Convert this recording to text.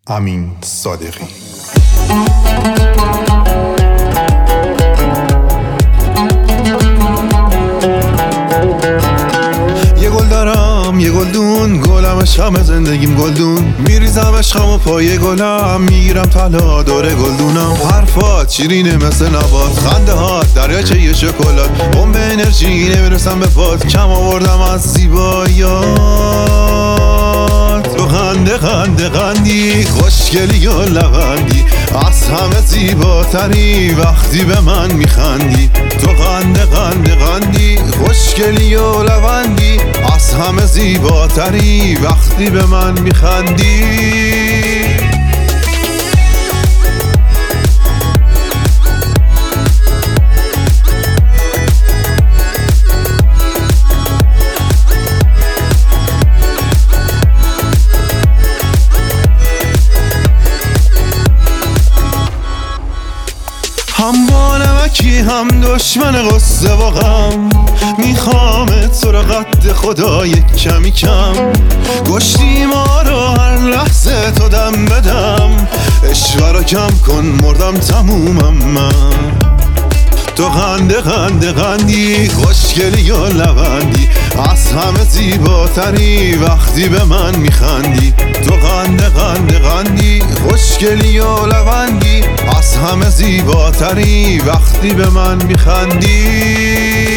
امین صادقی. یه گل دارم یه گلدون، گلمش همه زندگیم گلدون، میریزم عشقم و پای گلم، میگیرم طلا دور گلدونم. حرفات شیرینه مثل نبات، خنده هات دریاچه یه شکلات، بمب انرژی نمیرسم به پات، کم آوردم از زیباییات. تو خنده خنده خندی، خوشگلی و لبندی، از همه زیباتری وقتی به من میخندی. تو خنده خنده خندی، خوشگلی و لبندی، از همه زیباتری وقتی به من میخندی. هم با نمکی هم دشمن قصه و غم، میخوامت تو را قد خدا یک کمی کم. کشتی ما رو هر لحظه تو دم بدم، عشق را کم کن مردم تمومم من. تو خنده خنده خندی، خوشگلی و لبندی، از همه زیباتری وقتی به من میخندی. تو خنده خنده خندی، خوشگلی و لبندی، از همه زیباتری وقتی به من میخندی.